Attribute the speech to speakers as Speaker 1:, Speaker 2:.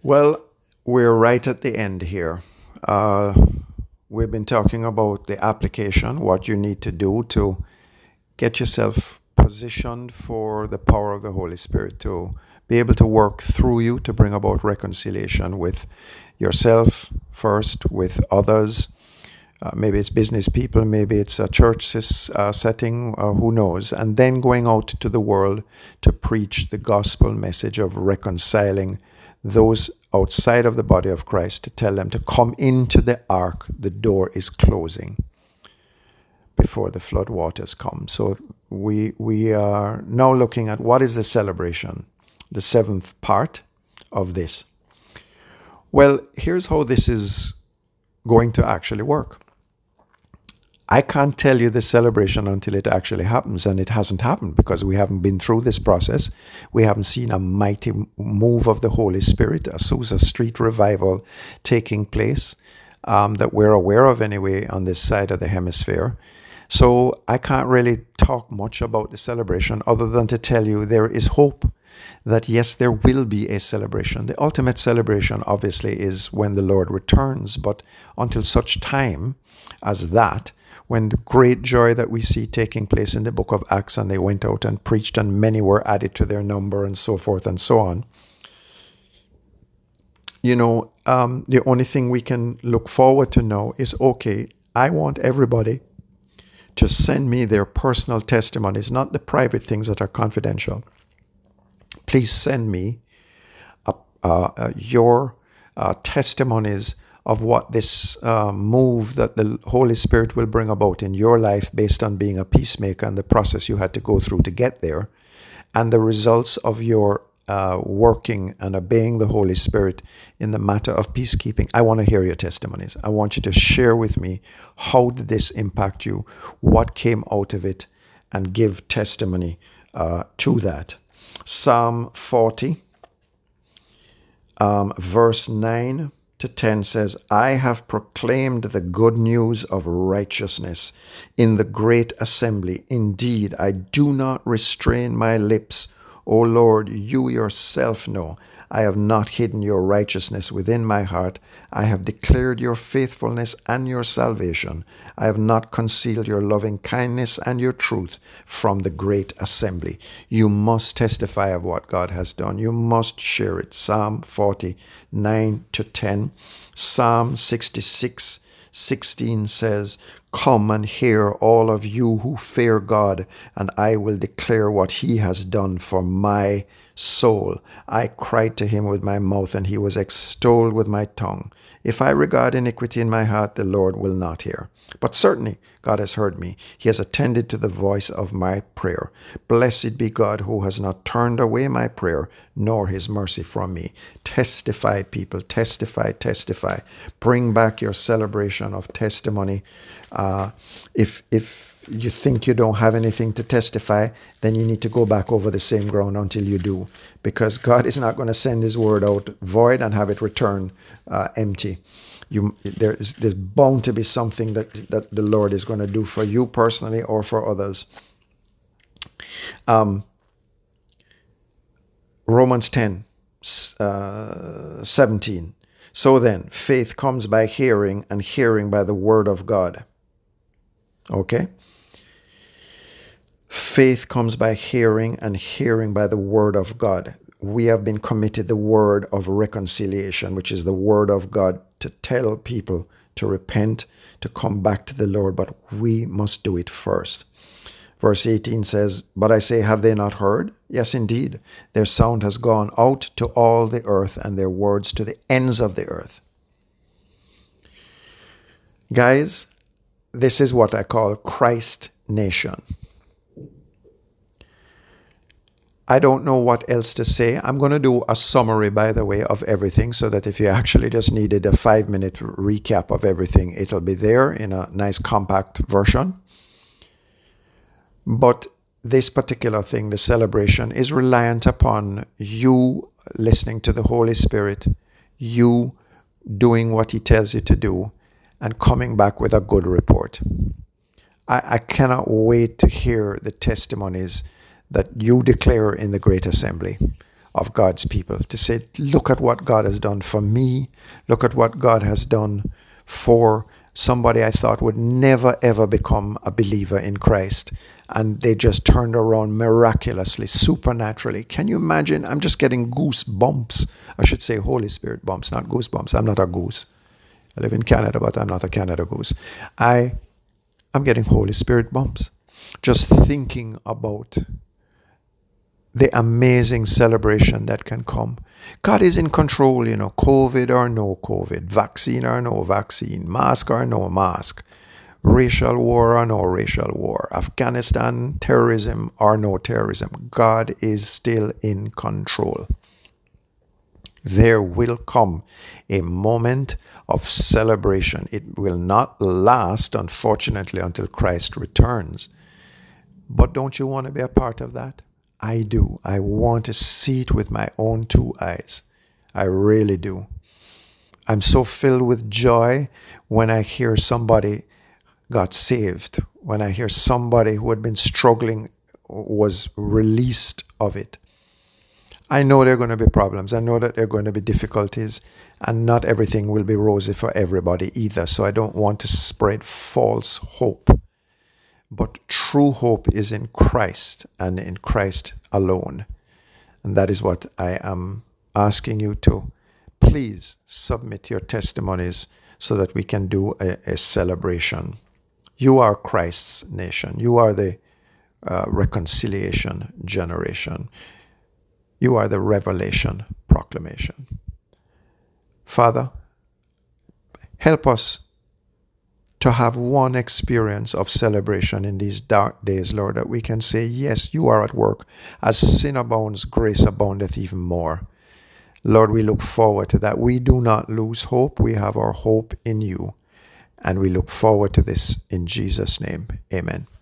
Speaker 1: Well, we're right at the end here. Uh, we've been talking about the application, what you need to do to get yourself positioned for the power of the Holy Spirit to be able to work through you to bring about reconciliation with yourself first, with others. Maybe it's business people, maybe it's a church setting, who knows. And then going out to the world to preach the gospel message of reconciling those outside of the body of Christ, to tell them to come into the ark. The door is closing before the flood waters come. So we are now looking at what is the celebration, the seventh part of this. Well, here's how this is going to actually work. I can't tell you the celebration until it actually happens, and it hasn't happened because we haven't been through this process. We haven't seen a mighty move of the Holy Spirit, a Azusa Street revival taking place, that we're aware of anyway on this side of the hemisphere. So I can't really talk much about the celebration other than to tell you there is hope that yes, there will be a celebration. The ultimate celebration obviously is when the Lord returns, but until such time as that, when the great joy that we see taking place in the book of Acts, and they went out and preached and many were added to their number and so forth and so on. The only thing we can look forward to now is, okay, I want everybody to send me their personal testimonies, not the private things that are confidential. Please send me your testimonies of what this move that the Holy Spirit will bring about in your life based on being a peacemaker and the process you had to go through to get there, and the results of your working and obeying the Holy Spirit in the matter of peacekeeping. I want to hear your testimonies. I want you to share with me, how did this impact you? What came out of it? And give testimony to that. Psalm 40, verse 9 to 10 says, I have proclaimed the good news of righteousness in the great assembly. Indeed, I do not restrain my lips. O Lord, you yourself know. I have not hidden your righteousness within my heart. I have declared your faithfulness and your salvation. I have not concealed your loving kindness and your truth from the great assembly. You must testify of what God has done. You must share it. Psalm 40, 9 to 10. Psalm 66, 16 says, come and hear, all of you who fear God, and I will declare what he has done for my soul. I cried to him with my mouth, and he was extolled with my tongue. If I regard iniquity in my heart, the Lord will not hear. But certainly God has heard me. He has attended to the voice of my prayer. Blessed be God who has not turned away my prayer, nor his mercy from me. Testify, people. Testify, testify. Bring back your celebration of testimony. If you think you don't have anything to testify, then you need to go back over the same ground until you do, because God is not going to send his word out void and have it return empty. There's bound to be something that the Lord is going to do for you personally or for others. Romans 10, 17. So then, faith comes by hearing, and hearing by the word of God. Okay? Faith comes by hearing, and hearing by the word of God. We have been committed the word of reconciliation, which is the word of God, to tell people to repent, to come back to the Lord, but we must do it first. Verse 18 says, but I say, have they not heard? Yes, indeed. Their sound has gone out to all the earth, and their words to the ends of the earth. Guys, this is what I call Christ Nation. I don't know what else to say. I'm going to do a summary, by the way, of everything, so that if you actually just needed a 5-minute recap of everything, it'll be there in a nice compact version. But this particular thing, the celebration, is reliant upon you listening to the Holy Spirit, you doing what he tells you to do, and coming back with a good report. I cannot wait to hear the testimonies that you declare in the Great Assembly of God's people, to say, look at what God has done for me. Look at what God has done for somebody I thought would never, ever become a believer in Christ. And they just turned around miraculously, supernaturally. Can you imagine? I'm just getting goosebumps. I should say Holy Spirit bumps, not goosebumps. I'm not a goose. I live in Canada, but I'm not a Canada goose. I'm getting Holy Spirit bumps. Just thinking about the amazing celebration that can come. God is in control, COVID or no COVID, vaccine or no vaccine, mask or no mask, racial war or no racial war, Afghanistan terrorism or no terrorism. God is still in control. There will come a moment of celebration. It will not last, unfortunately, until Christ returns. But don't you want to be a part of that? I do. I want to see it with my own two eyes. I really do. I'm so filled with joy when I hear somebody got saved, when I hear somebody who had been struggling was released of it. I know there are going to be problems. I know that there are going to be difficulties, and not everything will be rosy for everybody either. So I don't want to spread false hope. But true hope is in Christ and in Christ alone. And that is what I am asking you to. Please submit your testimonies so that we can do a celebration. You are Christ's nation. You are the reconciliation generation. You are the revelation proclamation. Father, help us to have one experience of celebration in these dark days, Lord, that we can say, yes, you are at work. As sin abounds, grace aboundeth even more. Lord, we look forward to that. We do not lose hope. We have our hope in you. And we look forward to this in Jesus' name. Amen.